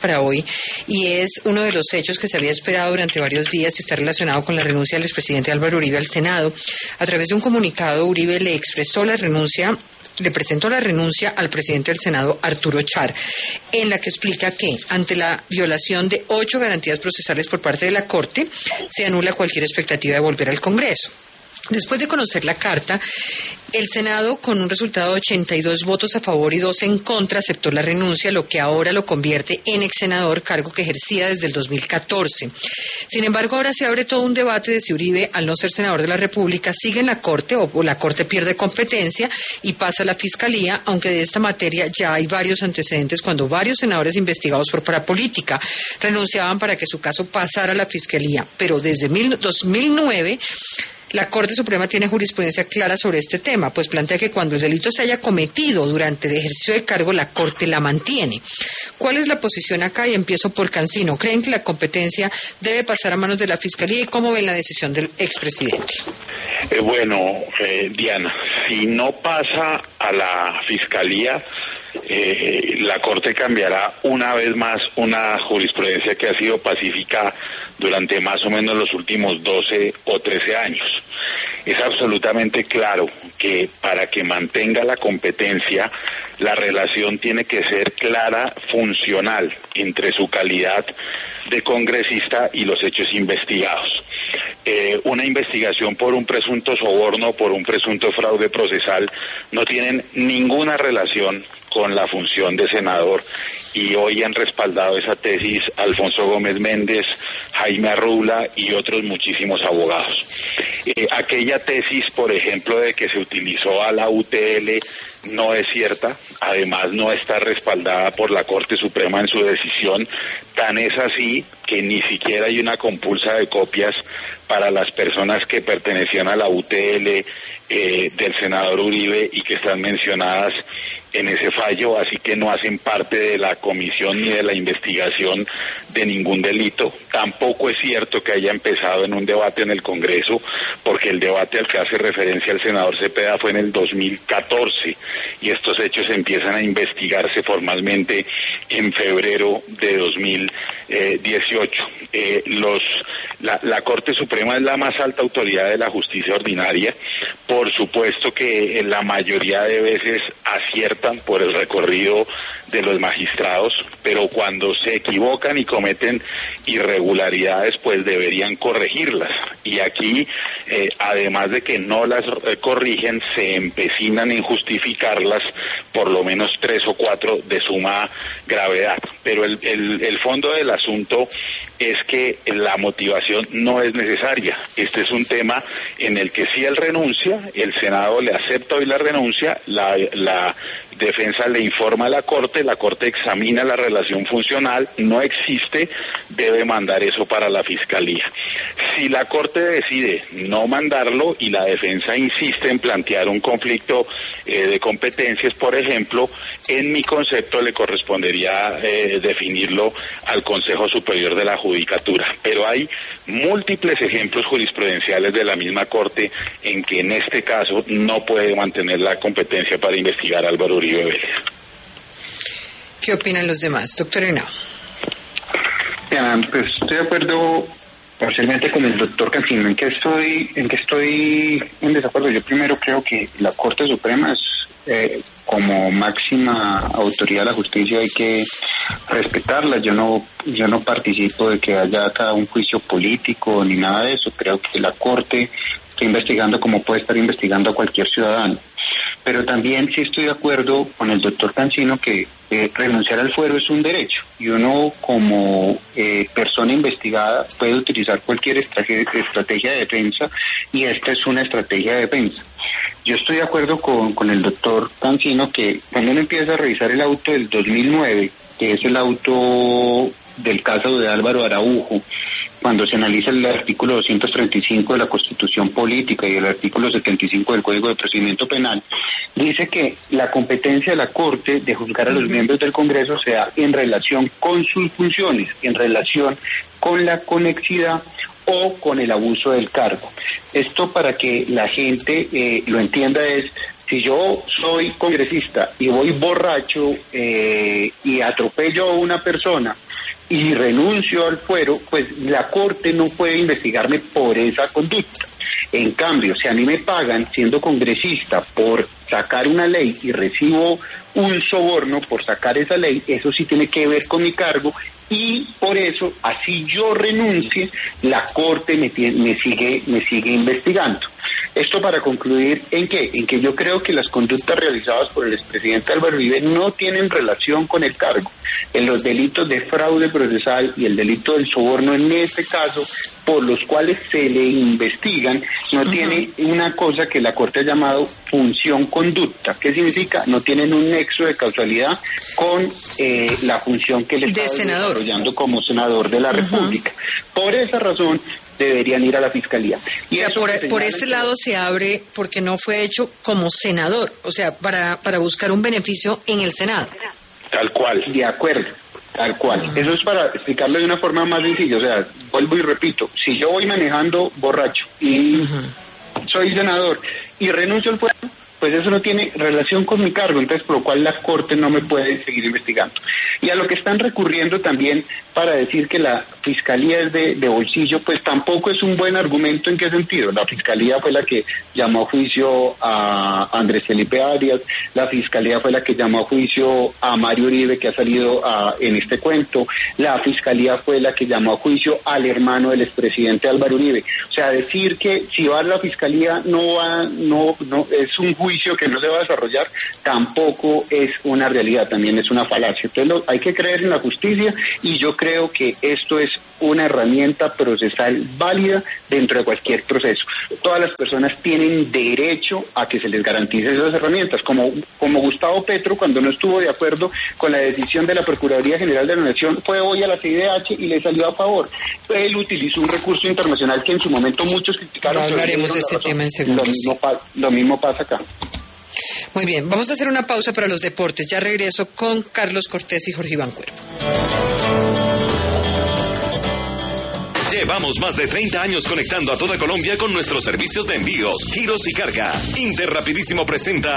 para hoy, y es uno de los hechos que se había esperado durante varios días y está relacionado con la renuncia del expresidente Álvaro Uribe al Senado. A través de un comunicado, Uribe le presentó la renuncia al presidente del Senado, Arturo Char, en la que explica que, ante la violación de 8 garantías procesales por parte de la Corte, se anula cualquier expectativa de volver al Congreso. Después de conocer la carta, el Senado, con un resultado de 82 votos a favor y 2 en contra, aceptó la renuncia, lo que ahora lo convierte en exsenador, cargo que ejercía desde el 2014. Sin embargo, ahora se abre todo un debate de si Uribe, al no ser senador de la República, sigue en la Corte o la Corte pierde competencia y pasa a la Fiscalía, aunque de esta materia ya hay varios antecedentes cuando varios senadores investigados por parapolítica renunciaban para que su caso pasara a la Fiscalía. Pero desde 2009... la Corte Suprema tiene jurisprudencia clara sobre este tema, pues plantea que cuando el delito se haya cometido durante el ejercicio del cargo, la Corte la mantiene. ¿Cuál es la posición acá? Y empiezo por Cancino. ¿Creen que la competencia debe pasar a manos de la Fiscalía y cómo ven la decisión del expresidente? Diana, si no pasa a la Fiscalía, la Corte cambiará una vez más una jurisprudencia que ha sido pacífica durante más o menos los últimos 12 o 13 años. Es absolutamente claro que para que mantenga la competencia, la relación tiene que ser clara, funcional, entre su calidad de congresista y los hechos investigados. Una investigación por un presunto soborno, por un presunto fraude procesal, no tienen ninguna relación con la función de senador, y hoy han respaldado esa tesis Alfonso Gómez Méndez, Jaime Arrula y otros muchísimos abogados. Aquella tesis, por ejemplo, de que se utilizó a la UTL no es cierta, además no está respaldada por la Corte Suprema en su decisión, tan es así que ni siquiera hay una compulsa de copias para las personas que pertenecían a la UTL del senador Uribe y que están mencionadas en ese fallo, así que no hacen parte de la comisión ni de la investigación de ningún delito. Tampoco es cierto que haya empezado en un debate en el Congreso, porque el debate al que hace referencia el senador Cepeda fue en el 2014 y estos hechos empiezan a investigarse formalmente en febrero de 2018. La Corte Suprema es la más alta autoridad de la justicia ordinaria. Por supuesto que la mayoría de veces aciertan por el recorrido de los magistrados, pero cuando se equivocan y cometen irregularidades, pues deberían corregirlas. Y aquí, además de que no las corrigen, se empecinan en justificarlas, por lo menos 3 o 4 de suma gravedad. Pero el fondo del asunto es que la motivación no es necesaria. Este es un tema en el que si él renuncia, el Senado le acepta hoy la renuncia, la defensa le informa a la Corte examina la relación funcional, no existe, debe mandar eso para la Fiscalía. Si la Corte decide no mandarlo y la defensa insiste en plantear un conflicto de competencias, por ejemplo, en mi concepto le correspondería definirlo al Consejo Superior de la Judicatura. Pero hay múltiples ejemplos jurisprudenciales de la misma Corte en que en este caso no puede mantener la competencia para investigar a Álvaro Uribe Vélez. ¿Qué opinan los demás? Doctor Henao. Pues estoy de acuerdo parcialmente con el doctor Cancino. ¿En qué estoy en desacuerdo? Yo primero creo que la Corte Suprema es como máxima autoridad de la justicia, hay que respetarla. Yo no participo de que haya acá un juicio político ni nada de eso. Creo que la Corte está investigando como puede estar investigando a cualquier ciudadano. Pero también sí estoy de acuerdo con el doctor Cancino que renunciar al fuero es un derecho y uno como persona investigada puede utilizar cualquier estrategia de defensa, y esta es una estrategia de defensa. Yo estoy de acuerdo con el doctor Cancino que cuando uno empieza a revisar el auto del 2009, que es el auto del caso de Álvaro Araujo, cuando se analiza el artículo 235 de la Constitución Política y el artículo 75 del Código de Procedimiento Penal, dice que la competencia de la Corte de juzgar a los miembros del Congreso sea en relación con sus funciones, en relación con la conexidad o con el abuso del cargo. Esto, para que la gente lo entienda, es Si yo soy congresista y voy borracho y atropello a una persona y renuncio al fuero, pues la Corte no puede investigarme por esa conducta. En cambio, si a mí me pagan siendo congresista por sacar una ley y recibo un soborno por sacar esa ley, eso sí tiene que ver con mi cargo, y por eso, así yo renuncie, la Corte me sigue investigando. Esto para concluir, ¿en qué? En que yo creo que las conductas realizadas por el expresidente Álvaro Uribe no tienen relación con el cargo. En los delitos de fraude procesal y el delito del soborno, en este caso, por los cuales se le investigan, no tiene una cosa que la Corte ha llamado función conducta. ¿Qué significa? No tienen un nexo de causalidad con la función que le está desarrollando como senador de la República. Por esa razón, deberían ir a la Fiscalía. Y o sea, por ese lado se abre porque no fue hecho como senador, o sea, para buscar un beneficio en el Senado. Tal cual. De acuerdo, tal cual. Eso es para explicarlo de una forma más sencilla. O sea, vuelvo y repito, si yo voy manejando borracho y soy senador y renuncio al fuero, pues eso no tiene relación con mi cargo, entonces por lo cual la Corte no me puede seguir investigando. Y a lo que están recurriendo también para decir que la Fiscalía es de bolsillo, pues tampoco es un buen argumento. ¿En qué sentido? La Fiscalía fue la que llamó a juicio a Andrés Felipe Arias, la Fiscalía fue la que llamó a juicio a Mario Uribe, que ha salido en este cuento, la Fiscalía fue la que llamó a juicio al hermano del expresidente Álvaro Uribe. O sea, decir que si va a la Fiscalía no es un juicio que no se va a desarrollar, tampoco es una realidad, también es una falacia. Entonces hay que creer en la justicia, y yo creo que esto es una herramienta procesal válida dentro de cualquier proceso. Todas las personas tienen derecho a que se les garantice esas herramientas, como Gustavo Petro, cuando no estuvo de acuerdo con la decisión de la Procuraduría General de la Nación, fue hoy a la CIDH y le salió a favor. Él utilizó un recurso internacional que en su momento muchos criticaron. No hablaremos de ese tema en segundos. Lo mismo pasa acá. Muy bien, vamos a hacer una pausa para los deportes. Ya regreso con Carlos Cortés y Jorge Iván Cuervo. Llevamos más de 30 años conectando a toda Colombia con nuestros servicios de envíos, giros y carga. Interrapidísimo presenta